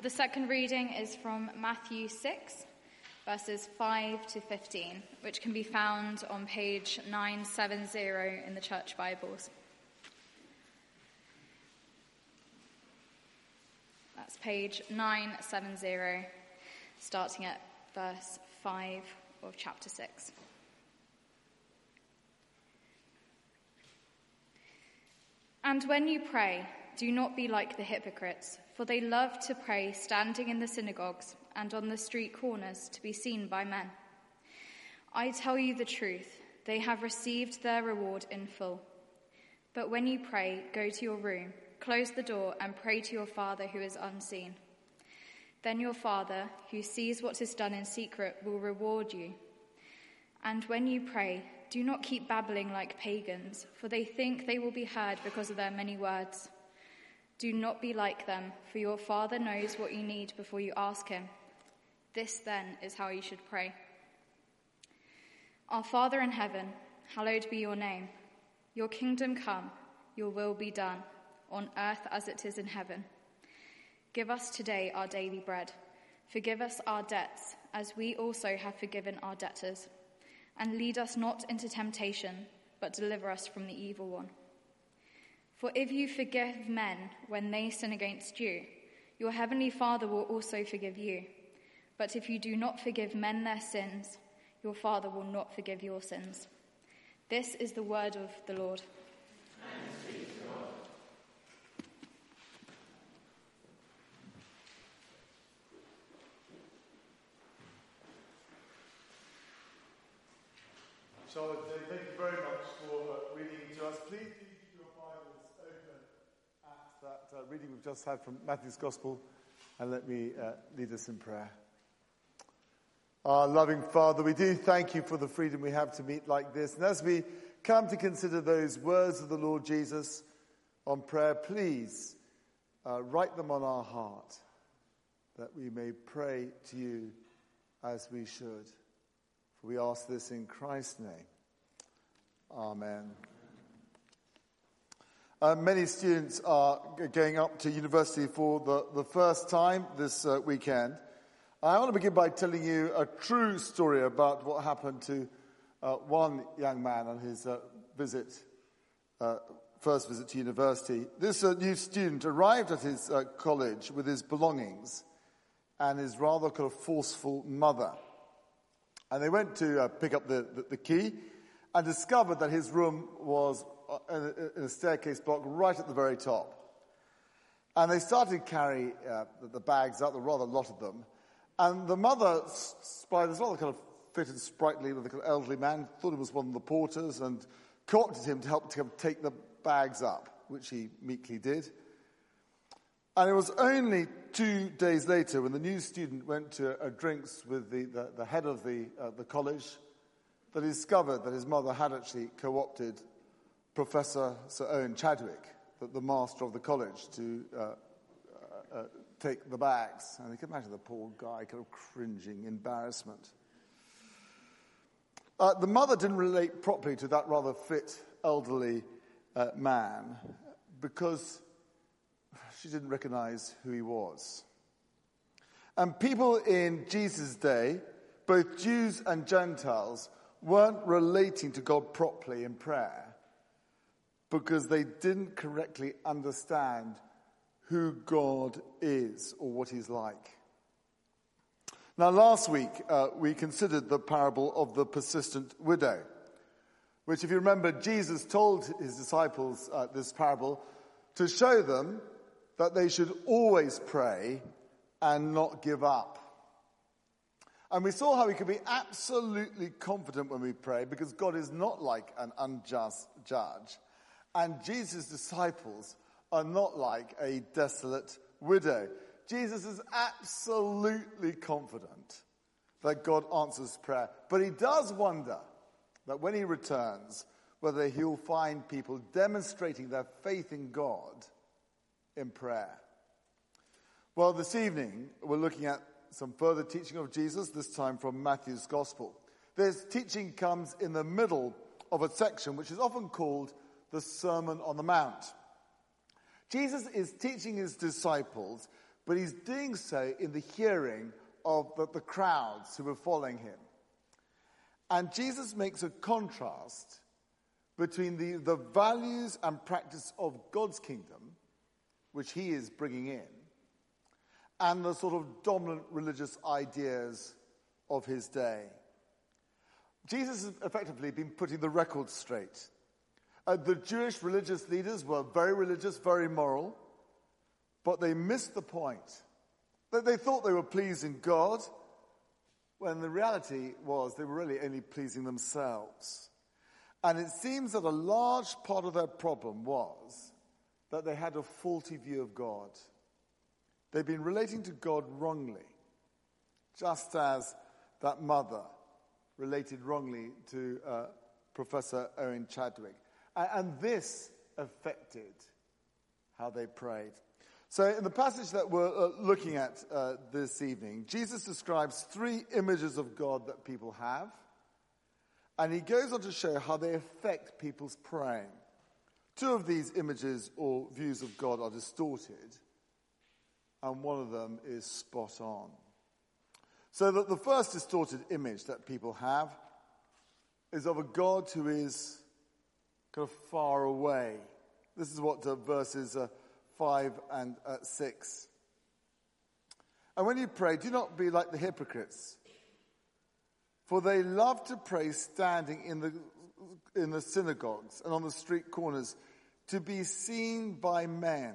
The second reading is from Matthew 6, verses 5 to 15, which can be found on page 970 in the Church Bibles. That's page 970, starting at verse 5 of chapter 6. And when you pray, do not be like the hypocrites, for they love to pray standing in the synagogues and on the street corners to be seen by men. I tell you the truth, they have received their reward in full. But when you pray, go to your room, close the door, and pray to your Father who is unseen. Then your Father, who sees what is done in secret, will reward you. And when you pray, do not keep babbling like pagans, for they think they will be heard because of their many words. Do not be like them, for your Father knows what you need before you ask him. This, then, is how you should pray. Our Father in heaven, hallowed be your name. Your kingdom come, your will be done, on earth as it is in heaven. Give us today our daily bread. Forgive us our debts, as we also have forgiven our debtors. And lead us not into temptation, but deliver us from the evil one. For if you forgive men when they sin against you, your heavenly Father will also forgive you. But if you do not forgive men their sins, your Father will not forgive your sins. This is the word of the Lord. Thanks be to God. Charlotte, thank you very much for reading to us. Please keep your Bibles open at that reading we've just had from Matthew's Gospel, and let me lead us in prayer. Our loving Father, we do thank you for the freedom we have to meet like this. And as we come to consider those words of the Lord Jesus on prayer, please write them on our heart, that we may pray to you as we should. For we ask this in Christ's name. Amen. Many students are going up to university for the first time this weekend. I want to begin by telling you a true story about what happened to one young man on his first visit to university. This new student arrived at his college with his belongings and his rather kind of forceful mother. And they went to pick up the key and discovered that his room was in a staircase block right at the very top. And they started to carry the bags out, rather a lot of them. And the mother spied this rather kind of fit and sprightly with a kind of elderly man, thought he was one of the porters, and co-opted him to help to take the bags up, which he meekly did. And it was only 2 days later, when the new student went to drinks with the head of the college, that he discovered that his mother had actually co-opted Professor Sir Owen Chadwick, the master of the college, to take the bags. And you can imagine the poor guy kind of cringing, embarrassment. The mother didn't relate properly to that rather fit, elderly man, because she didn't recognize who he was. And people in Jesus' day, both Jews and Gentiles, weren't relating to God properly in prayer because they didn't correctly understand who God is or what he's like. Now, last week, we considered the parable of the persistent widow, which, if you remember, Jesus told his disciples this parable to show them that they should always pray and not give up. And we saw how we could be absolutely confident when we pray because God is not like an unjust judge. And Jesus' disciples are not like a desolate widow. Jesus is absolutely confident that God answers prayer. But he does wonder that when he returns, whether he'll find people demonstrating their faith in God in prayer. Well, this evening, we're looking at some further teaching of Jesus, this time from Matthew's Gospel. This teaching comes in the middle of a section which is often called the Sermon on the Mount. Jesus is teaching his disciples but he's doing so in the hearing of the crowds who were following him. And Jesus makes a contrast between the values and practice of God's kingdom, which he is bringing in, and the sort of dominant religious ideas of his day. Jesus has effectively been putting the record straight. The Jewish religious leaders were very religious, very moral, but they missed the point. They thought they were pleasing God, when the reality was they were really only pleasing themselves. And it seems that a large part of their problem was that they had a faulty view of God. They'd been relating to God wrongly, just as that mother related wrongly to Professor Owen Chadwick. And this affected how they prayed. So in the passage that we're looking at this evening, Jesus describes 3 images of God that people have. And he goes on to show how they affect people's praying. 2 of these images or views of God are distorted, and one of them is spot on. So that the first distorted image that people have is of a God who is kind of far away. This is what verses 5 and 6. And when you pray, do not be like the hypocrites, for they love to pray standing in the synagogues and on the street corners to be seen by men.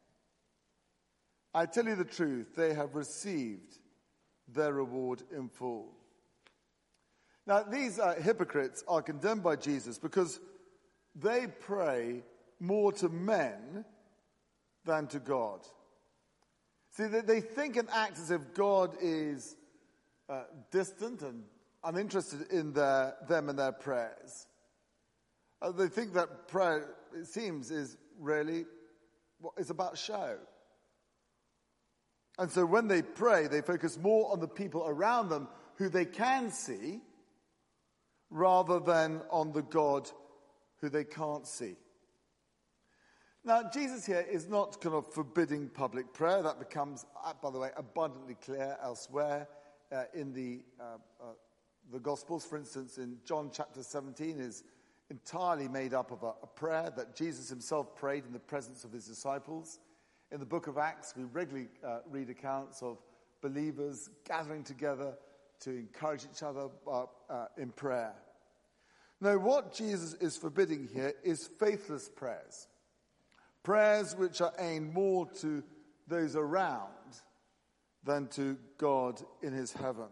I tell you the truth, they have received their reward in full. Now, these hypocrites are condemned by Jesus because they pray more to men than to God. See, they think and act as if God is distant and uninterested in them and their prayers. They think that prayer, it seems, is really it's about show. And so when they pray, they focus more on the people around them who they can see, rather than on the God who they can't see. Now, Jesus here is not kind of forbidding public prayer. That becomes, by the way, abundantly clear elsewhere in the Gospels. For instance, in John chapter 17 is entirely made up of a prayer that Jesus himself prayed in the presence of his disciples. In the book of Acts, we regularly read accounts of believers gathering together to encourage each other in prayer. Now, what Jesus is forbidding here is faithless prayers. Prayers which are aimed more to those around than to God in his heaven.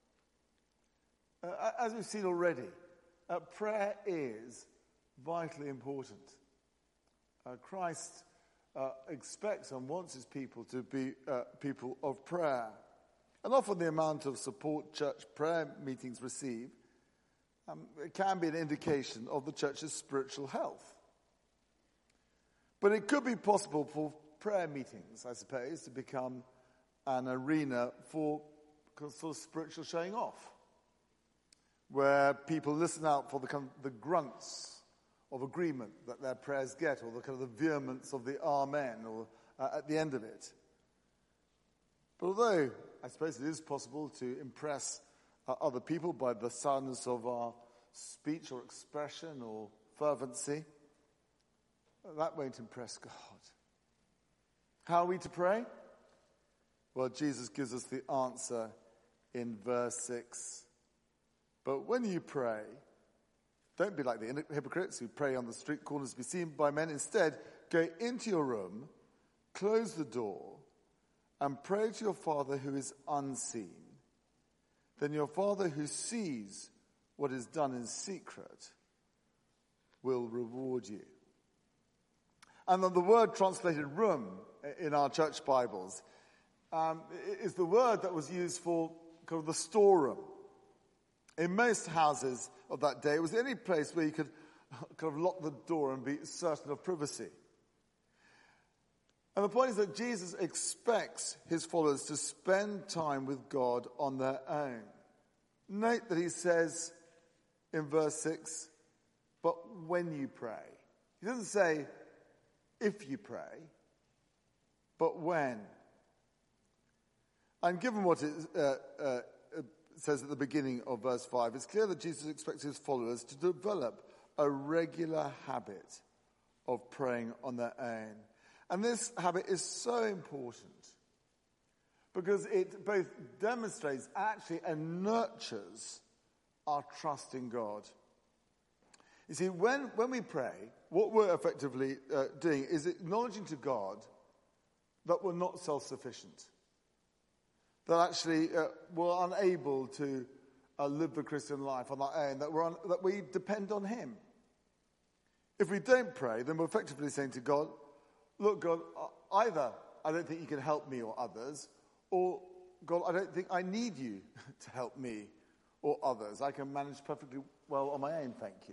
As we've seen already, prayer is vitally important. Christ expects and wants his people to be people of prayer. And often the amount of support church prayer meetings receive it can be an indication of the church's spiritual health. But it could be possible for prayer meetings, I suppose, to become an arena for sort of spiritual showing off, where people listen out for the grunts of agreement that their prayers get, or the kind of the vehemence of the amen, or at the end of it. But although I suppose it is possible to impress other people by the soundness of our speech or expression or fervency, that won't impress God. How are we to pray? Well, Jesus gives us the answer in verse 6. But when you pray, don't be like the hypocrites who pray on the street corners to be seen by men. Instead, go into your room, close the door, and pray to your Father who is unseen. Then your Father who sees what is done in secret will reward you. And then the word translated room in our church Bibles is the word that was used for kind of the storeroom. In most houses of that day, it was the only place where you could kind of lock the door and be certain of privacy. And the point is that Jesus expects his followers to spend time with God on their own. Note that he says in verse 6, but when you pray. He doesn't say if you pray, but when. And given what it says at the beginning of verse 5, it's clear that Jesus expects his followers to develop a regular habit of praying on their own. And this habit is so important because it both demonstrates actually and nurtures our trust in God. You see, when we pray, what we're effectively doing is acknowledging to God that we're not self-sufficient, that actually we're unable to live the Christian life on our own, that we depend on him. If we don't pray, then we're effectively saying to God, look, God, either I don't think you can help me or others, or God, I don't think I need you to help me or others. I can manage perfectly well on my own, thank you.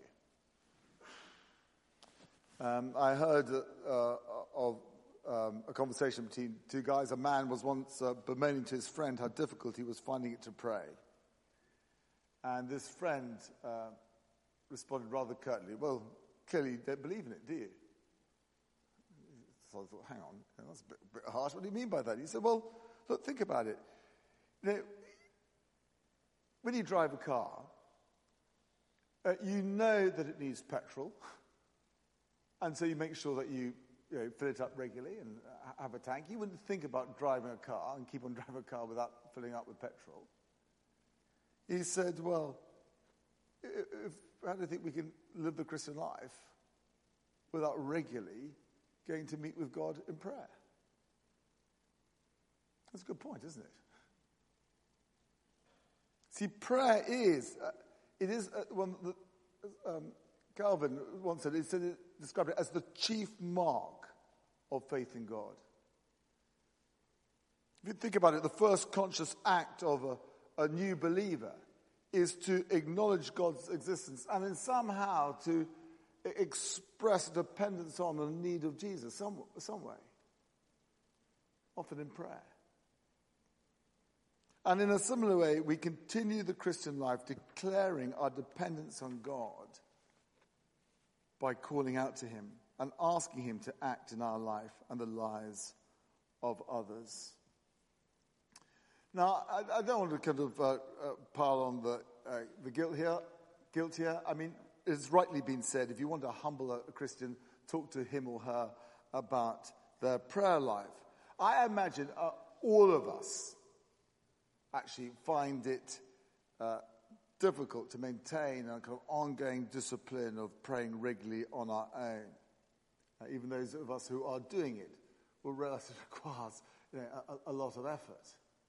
I heard of a conversation between two guys. A man was once bemoaning to his friend how difficult he was finding it to pray. And this friend responded rather curtly, well, clearly you don't believe in it, do you? So I thought, hang on, that's a bit harsh. What do you mean by that? He said, well, look, think about it. You know, when you drive a car, you know that it needs petrol, and so you make sure that you fill it up regularly and have a tank. You wouldn't think about driving a car and keep on driving a car without filling up with petrol. He said, well, how do you think we can live the Christian life without regularly going to meet with God in prayer? That's a good point, isn't it? See, prayer is, Calvin once said, it described it as the chief mark of faith in God. If you think about it, the first conscious act of a new believer is to acknowledge God's existence and then somehow to express dependence on the need of Jesus some way, often in prayer. And in a similar way, we continue the Christian life declaring our dependence on God by calling out to him and asking him to act in our life and the lives of others. Now, I don't want to kind of pile on the guilt here. I mean, it's rightly been said, if you want to humble a Christian, talk to him or her about their prayer life. I imagine all of us actually find it difficult to maintain a kind of ongoing discipline of praying regularly on our own. Even those of us who are doing it will realize it requires a lot of effort.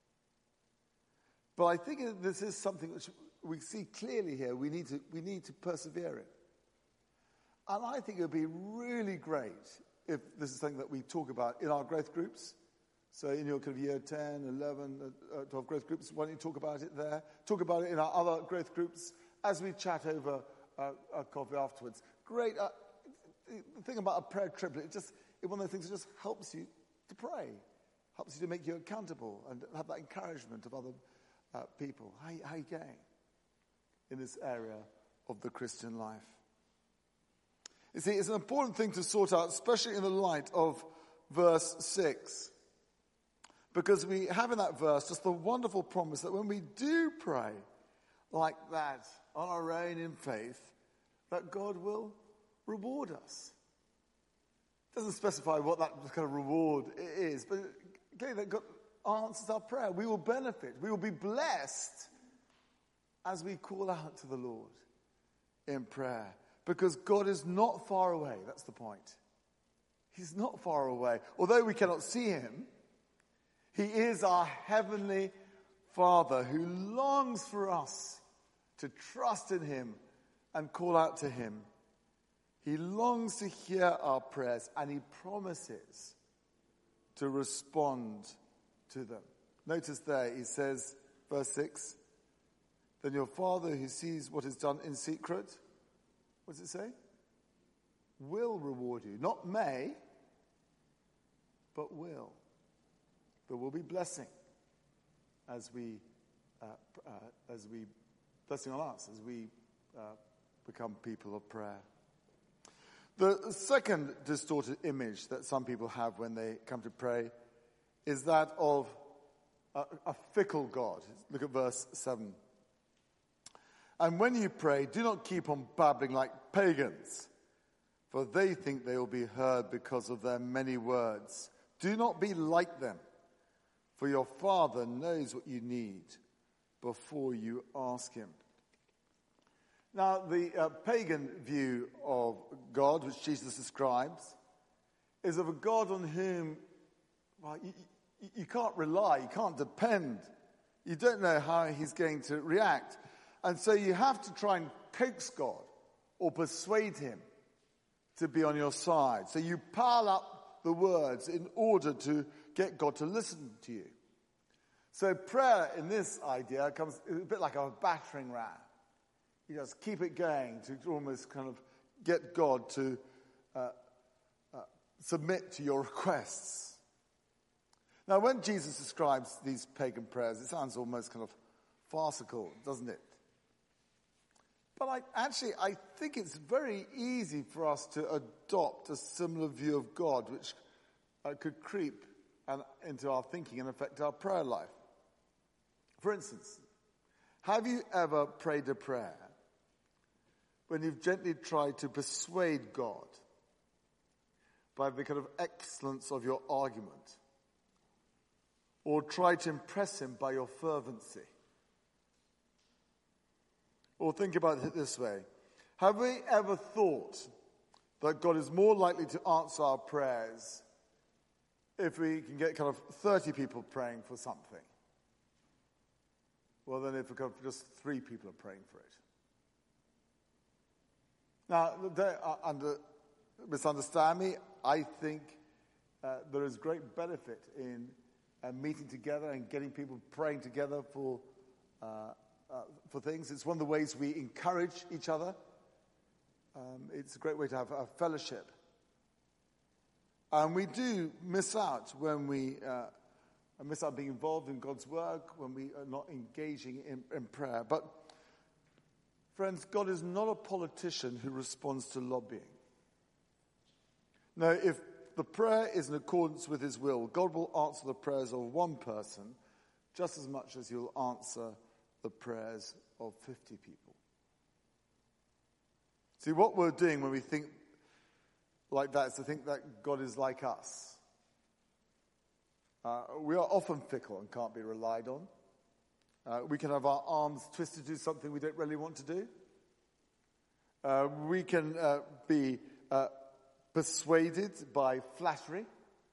But I think this is something which we see clearly here. We need to persevere in. And I think it would be really great if this is something that we talk about in our growth groups. So in your kind of year 10, 11, 12 growth groups, why don't you talk about it there? Talk about it in our other growth groups as we chat over a coffee afterwards. Great. The thing about a prayer triplet, it's one of those things that just helps you to pray, helps you to make you accountable and have that encouragement of other people. How are you going in this area of the Christian life? You see, it's an important thing to sort out, especially in the light of verse 6. Because we have in that verse just the wonderful promise that when we do pray like that on our own in faith, that God will reward us. It doesn't specify what that kind of reward is, but clearly that God answers our prayer. We will benefit. We will be blessed as we call out to the Lord in prayer. Because God is not far away. That's the point. He's not far away. Although we cannot see him, he is our heavenly Father who longs for us to trust in him and call out to him. He longs to hear our prayers and he promises to respond to them. Notice there, he says, verse 6, then your Father who sees what is done in secret, what does it say? Will reward you. Not may, but will. There will be blessing as we blessing on us as we become people of prayer. The second distorted image that some people have when they come to pray is that of a fickle God. Look at verse 7. And when you pray, do not keep on babbling like pagans, for they think they will be heard because of their many words. Do not be like them, for your Father knows what you need before you ask him. Now, the pagan view of God, which Jesus describes, is of a God on whom, well, you can't rely, you can't depend. You don't know how he's going to react. And so you have to try and coax God or persuade him to be on your side. So you pile up the words in order to get God to listen to you. So prayer in this idea comes a bit like a battering ram. You just keep it going to almost kind of get God to submit to your requests. Now, when Jesus describes these pagan prayers, it sounds almost kind of farcical, doesn't it? But I think it's very easy for us to adopt a similar view of God, which could creep into our thinking and affect our prayer life. For instance, have you ever prayed a prayer when you've gently tried to persuade God by the kind of excellence of your argument, or tried to impress him by your fervency? Or think about it this way. Have we ever thought that God is more likely to answer our prayers if we can get kind of 30 people praying for something, well, than if just 3 people are praying for it? Now, don't misunderstand me. I think there is great benefit in meeting together and getting people praying together for things. It's one of the ways we encourage each other. It's a great way to have a fellowship. And we do miss out when we miss out being involved in God's work, when we are not engaging in prayer. But, friends, God is not a politician who responds to lobbying. No, if the prayer is in accordance with his will, God will answer the prayers of one person just as much as he'll answer the prayers of 50 people. See, what we're doing when we think like that is to think that God is like us. We are often fickle and can't be relied on. We can have our arms twisted to do something we don't really want to do. We can be persuaded by flattery.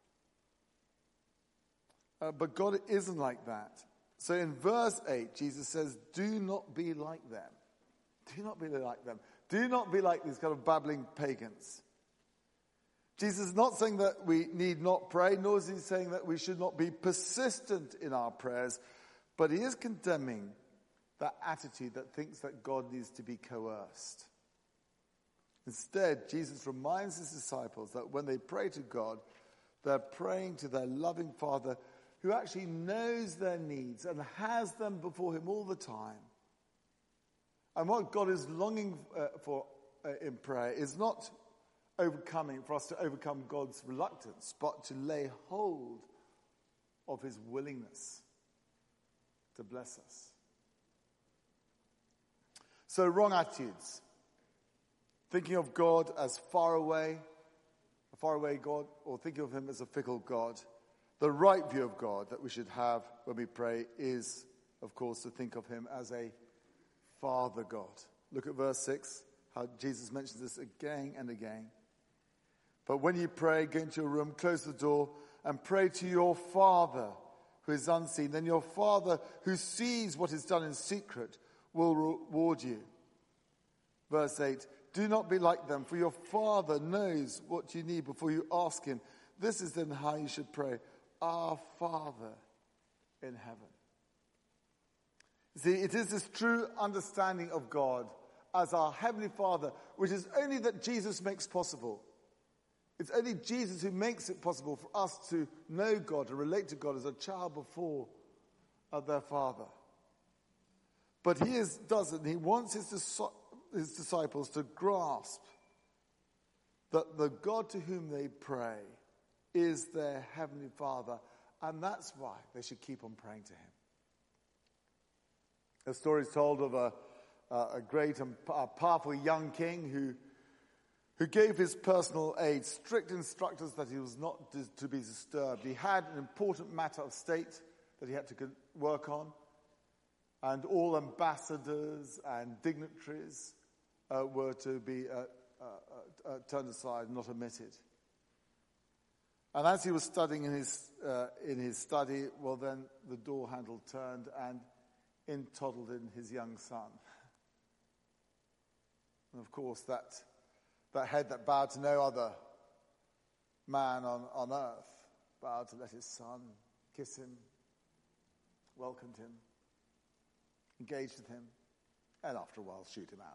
But God isn't like that. So in verse 8, Jesus says, do not be like them. Do not be like them. Do not be like these kind of babbling pagans. Jesus is not saying that we need not pray, nor is he saying that we should not be persistent in our prayers, but he is condemning that attitude that thinks that God needs to be coerced. Instead, Jesus reminds his disciples that when they pray to God, they're praying to their loving Father who actually knows their needs and has them before him all the time. And what God is longing for in prayer is not for us to overcome God's reluctance, but to lay hold of his willingness to bless us. So, wrong attitudes. Thinking of God as a faraway God, or thinking of him as a fickle God. The right view of God that we should have when we pray is, of course, to think of him as a Father God. Look at verse 6, how Jesus mentions this again and again. But when you pray, go into your room, close the door, and pray to your Father who is unseen. Then your Father who sees what is done in secret will reward you. Verse 8, do not be like them, for your Father knows what you need before you ask him. This is then how you should pray. Our Father in heaven. See, it is this true understanding of God as our Heavenly Father, which is only that Jesus makes possible. It's only Jesus who makes it possible for us to know God, to relate to God as a child before their Father. But he doesn't. He wants his disciples to grasp that the God to whom they pray is their Heavenly Father And that's why they should keep on praying to him. A story is told of a great and powerful young king who gave his personal aide strict instructions that he was not to be disturbed. He had an important matter of state that he had to work on, and all ambassadors and dignitaries were to be turned aside, not admitted. And as he was studying in his study, well, then the door handle turned and in toddled in his young son. And of course, that head that bowed to no other man on earth bowed to let his son kiss him, welcomed him, engaged with him, and after a while shoot him out.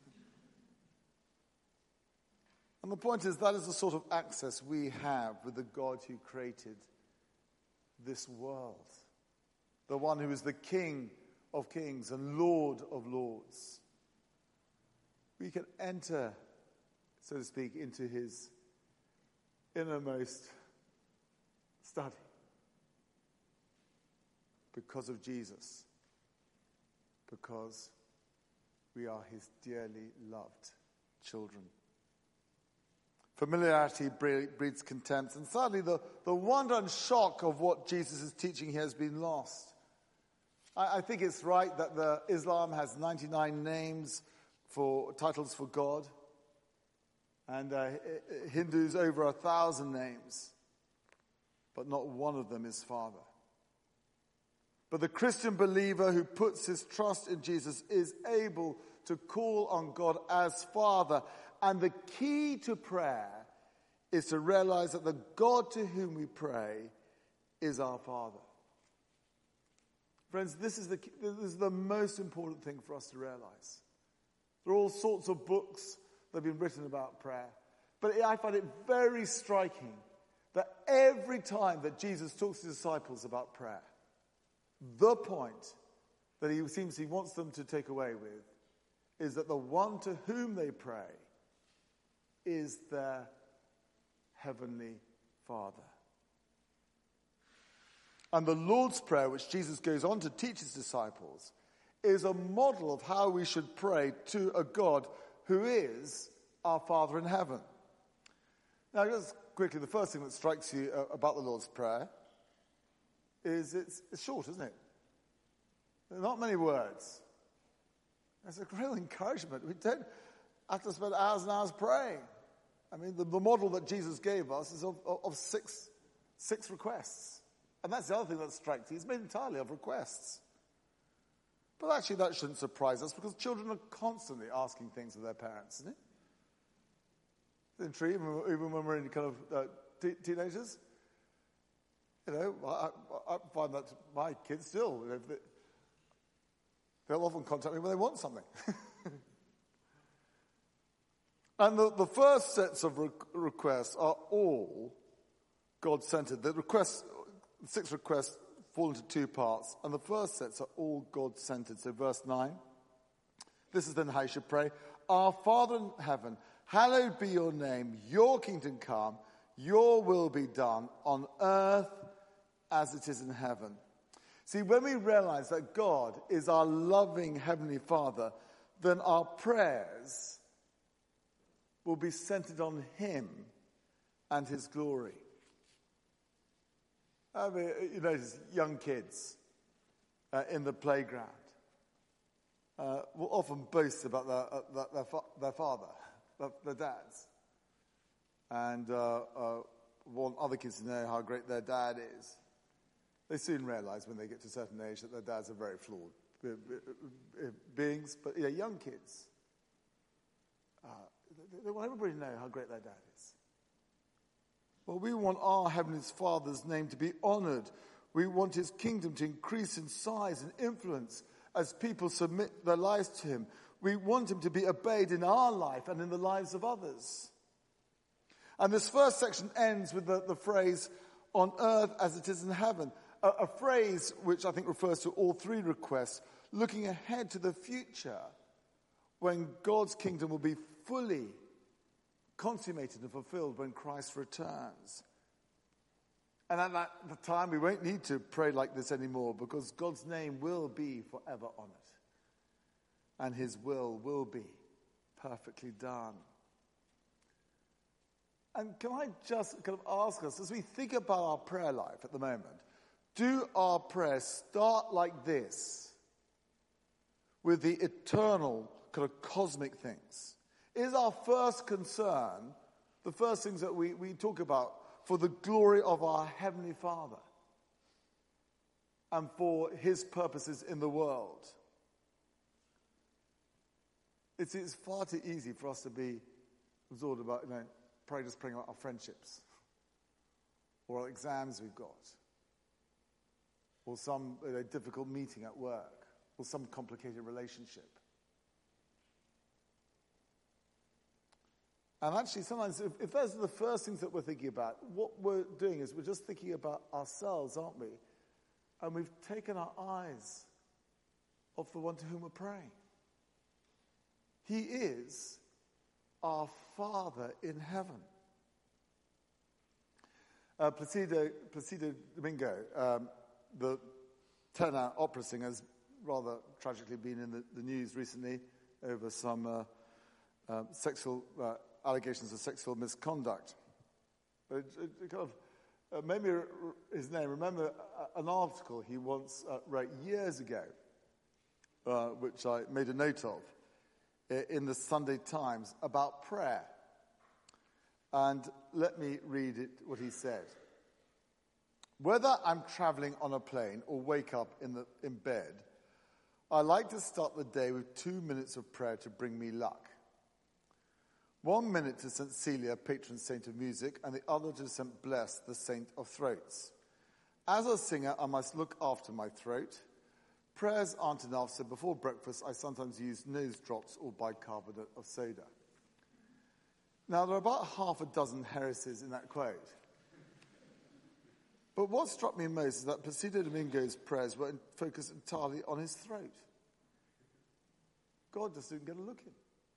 And the point is, that is the sort of access we have with the God who created this world, the one who is the King of kings and Lord of lords. We can enter, so to speak, into his innermost study because of Jesus, because we are his dearly loved children. Familiarity breeds contempt, and sadly the wonder and shock of what Jesus is teaching here has been lost. I think it's right that Islam has 99 titles for God, and Hindus over 1,000 names, but not one of them is Father. But the Christian believer who puts his trust in Jesus is able to call on God as Father. And the key to prayer is to realize that the God to whom we pray is our Father. Friends, this is the most important thing for us to realize. There are all sorts of books that have been written about prayer. But I find it very striking that every time that Jesus talks to his disciples about prayer, the point that he wants them to take away with is that the one to whom they pray is their heavenly Father. And the Lord's Prayer, which Jesus goes on to teach his disciples, is a model of how we should pray to a God who is our Father in heaven. Now, just quickly, the first thing that strikes you about the Lord's Prayer is it's short, isn't it? There are not many words. It's a real encouragement. We don't have to spend hours and hours praying. I mean, the model that Jesus gave us is of six requests. And that's the other thing that strikes you. It's made entirely of requests. But actually, that shouldn't surprise us because children are constantly asking things of their parents, isn't it? Isn't it true? Even when we're in kind of teenagers? You know, I find that my kids still, they'll often contact me when they want something. And the first sets of requests are all God-centered. The 6 requests fall into 2 parts, and the first sets are all God-centered. So verse 9, this is then how you should pray. Our Father in heaven, hallowed be your name, your kingdom come, your will be done on earth as it is in heaven. See, when we realize that God is our loving Heavenly Father, then our prayers will be centered on him and his glory. I mean, you notice young kids in the playground will often boast about their father, their dads, and want other kids to know how great their dad is. They soon realize when they get to a certain age that their dads are very flawed beings, but young kids, they want everybody to know how great their dad is. Well, we want our Heavenly Father's name to be honored. We want his kingdom to increase in size and influence as people submit their lives to him. We want him to be obeyed in our life and in the lives of others. And this first section ends with the phrase, on earth as it is in heaven, a phrase which I think refers to all 3 requests, looking ahead to the future when God's kingdom will be fully consummated and fulfilled when Christ returns. And at the time, we won't need to pray like this anymore because God's name will be forever honored. And his will be perfectly done. And can I just kind of ask us, as we think about our prayer life at the moment, do our prayers start like this, with the eternal kind of cosmic things? Is our first concern, the first things that we talk about, for the glory of our Heavenly Father and for his purposes in the world? It's far too easy for us to be absorbed about, praying about our friendships or our exams we've got or some difficult meeting at work or some complicated relationship. And actually, sometimes, if those are the first things that we're thinking about, what we're doing is we're just thinking about ourselves, aren't we? And we've taken our eyes off the one to whom we're praying. He is our Father in heaven. Placido Domingo, the tenor opera singer, has rather tragically been in the news recently over some sexual allegations of sexual misconduct. It kind of made me his name remember an article he once wrote years ago, which I made a note of, in the Sunday Times about prayer. And let me read it, what he said. Whether I'm traveling on a plane or wake up in bed, I like to start the day with 2 minutes of prayer to bring me luck. 1 minute to St. Celia, patron saint of music, and the other to St. Bless, the saint of throats. As a singer, I must look after my throat. Prayers aren't enough, so before breakfast, I sometimes use nose drops or bicarbonate of soda. Now, there are about half a dozen heresies in that quote. But what struck me most is that Placido Domingo's prayers were focused entirely on his throat. God just didn't get a look in.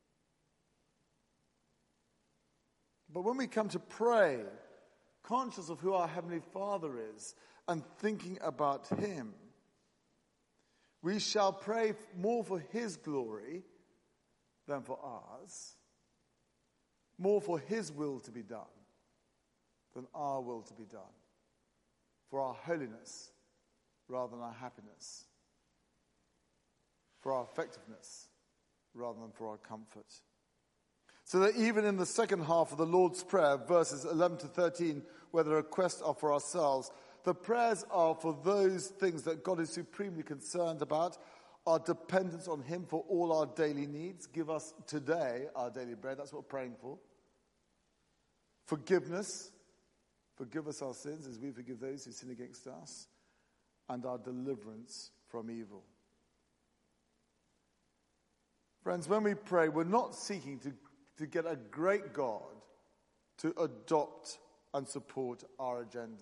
But when we come to pray, conscious of who our Heavenly Father is and thinking about him, we shall pray more for his glory than for ours, more for his will to be done than our will to be done, for our holiness rather than our happiness, for our effectiveness rather than for our comfort. So that even in the second half of the Lord's Prayer, verses 11 to 13, where the requests are for ourselves, the prayers are for those things that God is supremely concerned about, our dependence on him for all our daily needs. Give us today our daily bread. That's what we're praying for. Forgiveness. Forgive us our sins as we forgive those who sin against us. And our deliverance from evil. Friends, when we pray, we're not seeking to get a great God to adopt and support our agenda.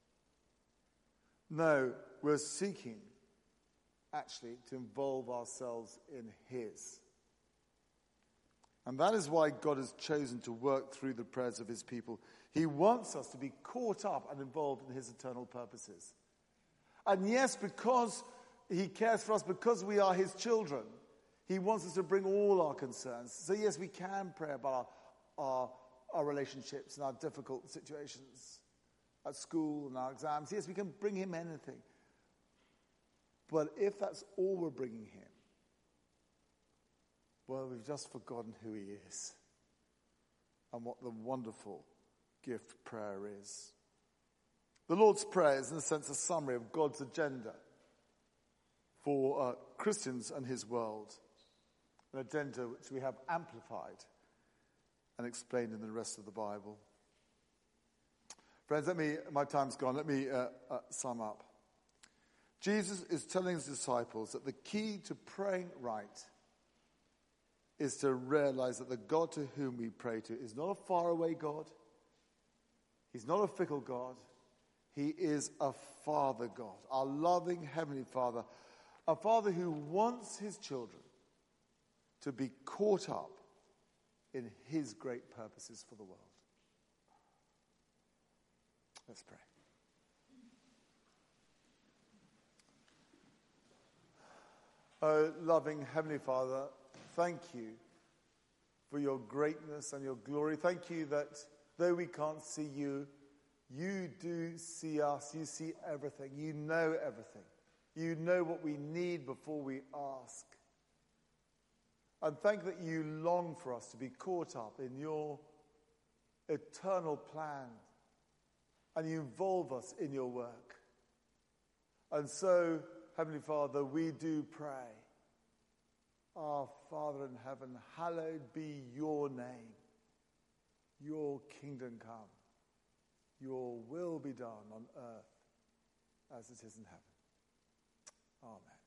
No, we're seeking actually to involve ourselves in his. And that is why God has chosen to work through the prayers of his people. He wants us to be caught up and involved in his eternal purposes. And yes, because he cares for us, because we are his children, he wants us to bring all our concerns. So yes, we can pray about our relationships and our difficult situations at school and our exams. Yes, we can bring him anything. But if that's all we're bringing him, well, we've just forgotten who he is and what the wonderful gift prayer is. The Lord's Prayer is, in a sense, a summary of God's agenda for Christians and his world. An agenda which we have amplified and explained in the rest of the Bible. Friends, my time's gone. Let me sum up. Jesus is telling his disciples that the key to praying right is to realize that the God to whom we pray to is not a faraway God. He's not a fickle God. He is a Father God, our loving Heavenly Father, a Father who wants his children to be caught up in his great purposes for the world. Let's pray. Oh, loving Heavenly Father, thank you for your greatness and your glory. Thank you that though we can't see you, you do see us. You see everything. You know everything. You know what we need before we ask. And thank that you long for us to be caught up in your eternal plan. And you involve us in your work. And so, Heavenly Father, we do pray. Our Father in heaven, hallowed be your name. Your kingdom come. Your will be done on earth as it is in heaven. Amen.